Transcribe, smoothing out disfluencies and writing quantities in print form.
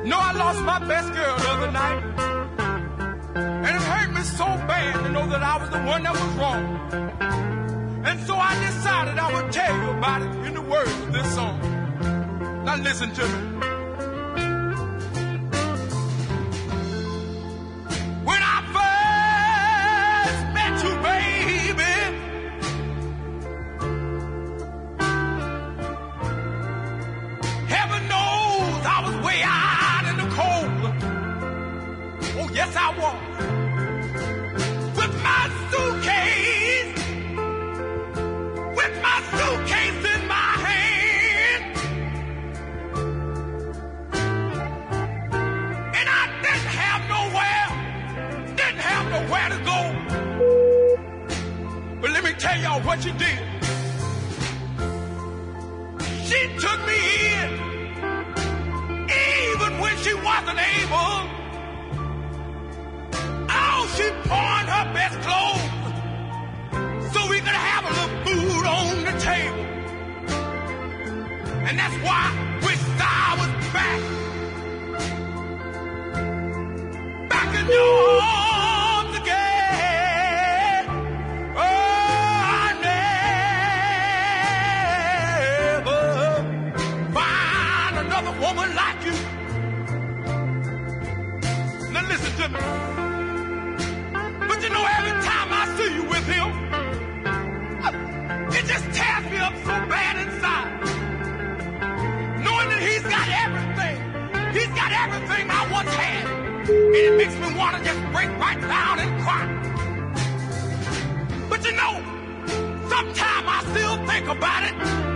No, I lost my best girl the other night. And it hurt me so bad to know that I was the one that was wrong. And so I decided I would tell you about it in the words of this song. Now listen to me. When I first met you, baby, heaven knows I was way out in the cold. Oh, yes, I was. With my suitcase in my hand. And I didn't have nowhere to go. But let me tell y'all what she did. She took me in, even when she wasn't able. Oh, she pawned her best clothes so we could have a little food on the table. And that's why I wished I was back in your arms again. Oh, I never find another woman like you. Now listen to me. But you know, every time I see you with him, it just tears me up so bad inside. Knowing that he's got everything. He's got everything I once had. And it makes me want to just break right down and cry. But you know, sometimes I still think about it.